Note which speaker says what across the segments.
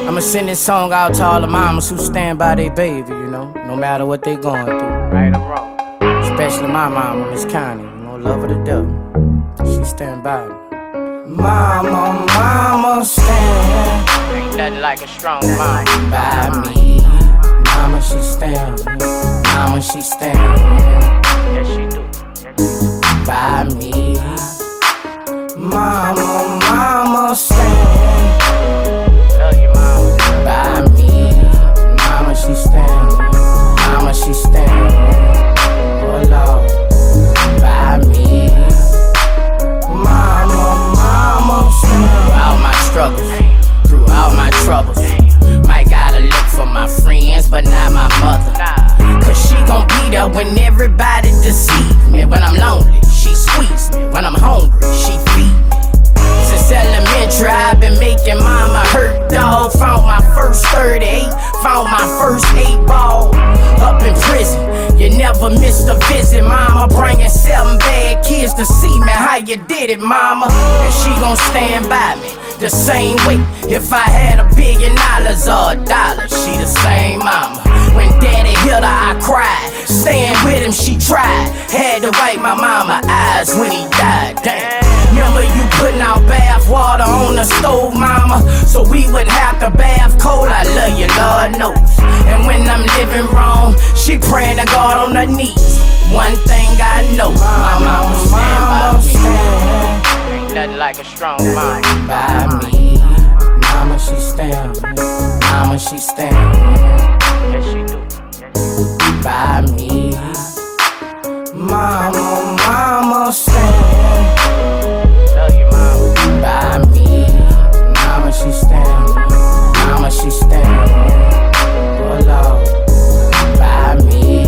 Speaker 1: I'ma send this song out to all the mamas who stand by their baby, you know, no matter what they going through, right or wrong. Especially my mama, Miss Connie, you know, love her to death. She stand by me. Mama, mama, stand. Ain't nothing like a strong mama by me. Mama, she stand. Mama, she stand. Yes, she do. By me. Mama, mama, stand. Love you, mama. By me. Mama, she stand. Mama, she stand. Oh, Lord. By me. Mama, mama, stand. Throughout my struggles, throughout my troubles, might gotta look for my friends, but not my mother. Cause she gon' be there when everybody deceive me. When I'm lonely, she squeeze me. When I'm hungry, she feed me. Since elementary, I've been making mama hurt, dog. Found my first 38, found my first 8 ball. Up in prison, you never missed a visit, mama. Bringing 7 bad kids to see me, how you did it, mama. And she gon' stand by me the same way. If I had $1 billion or $1, she the same mama. When daddy hit her, I cried. Staying with him, she tried. Had to wipe my mama eyes when he died. Damn. Remember you putting out bath water on the stove, mama, so we would have to bath cold. I love you, Lord knows. And when I'm living wrong, she praying to God on her knees. One thing I know, my mama stand by me. Ain't nothing like a strong mama by me. Mama, she stand. Mama, she stand. Yes, she do. By me. Mama, mama, stand. Love you, mama. By me. Mama, she stand. Mama, she stand. Oh, Lord. By me.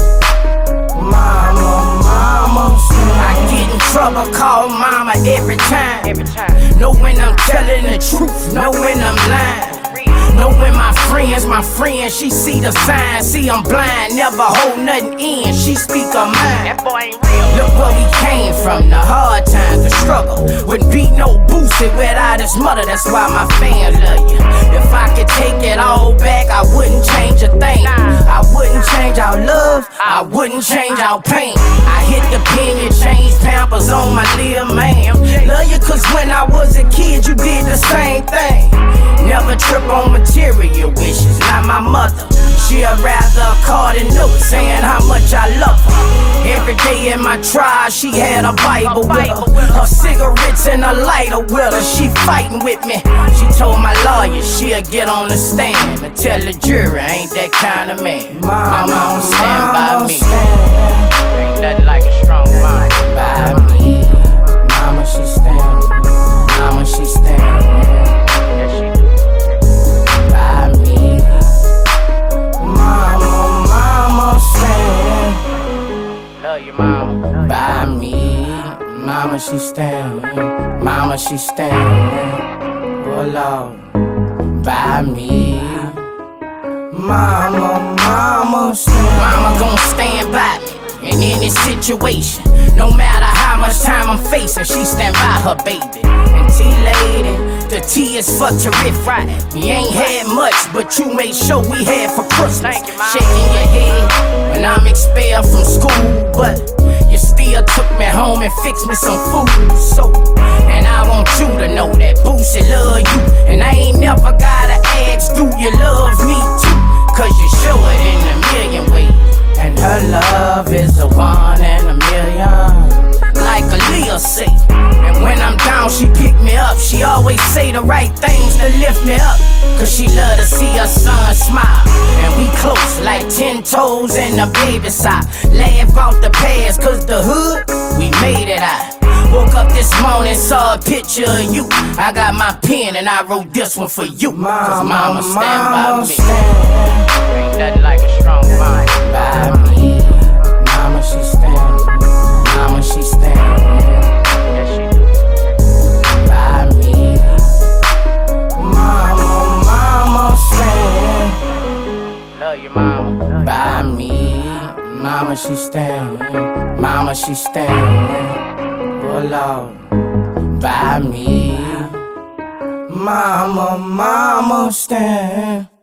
Speaker 1: Mama, mama, stand. I get in trouble, call mama every time. Know when I'm telling the truth, know when I'm lying. Know when my friends, she see the signs. See I'm blind, never hold nothing in, she speak her mind. That boy ain't real. Look where we came from, the hard times, the struggle. Wouldn't be no boosted without his mother, that's why my fans love you. If I could take it all back, I wouldn't change a thing. I wouldn't change our love, I wouldn't change our pain. I hit the pen, you changed Pampers on my little man. Love you cause when I was a kid, you did the same thing. Never trip on material wishes, not my mother. She'd rather a card and note saying how much I love her. Every day in my trial, she had a Bible with her. Her cigarettes and a lighter with her. She fighting with me. She told my lawyer she'll get on the stand and tell the jury I ain't that kind of man. My mama stand by me. Ain't nothing like a strong mama by me. Mama, she stand. Mama, she stand. Yes, she do. By me. Mama, mama, stand. Love you, mama. By me. Mama, she stand. Mama, she stand. Oh, Lord. By me. Mama, mama, stand. Mama gon' stand by me in any situation. No matter how much time I'm facing, she stand by her baby. And T-Lady, the T is for terrific. We ain't had much, but you made sure we had for Christmas. Shaking your head when I'm expelled from school, but you still took me home and fixed me some food. So, and I want you to know that Boosie love you. And I ain't never gotta ask, do you love me too? Cause you show it in a million ways. And her love is a 1 in a million. Like Aaliyah say. And when I'm down, she pick me up. She always say the right things to lift me up. Cause she love to see her son smile. And we close like 10 toes in the baby side. Laugh out the past cause the hood, we made it out. Woke up this morning, saw a picture of you. I got my pen and I wrote this one for you. Cause mama stand by me. Ain't nothing like a strong mind by me. Mama, she stand. Mama, she stand. Yes, she do. By me. Mama, mama, stand. Love you, mama. By me. Mama, she stand. Mama, she stand. Oh, Lord. By me. Mama, mama stand.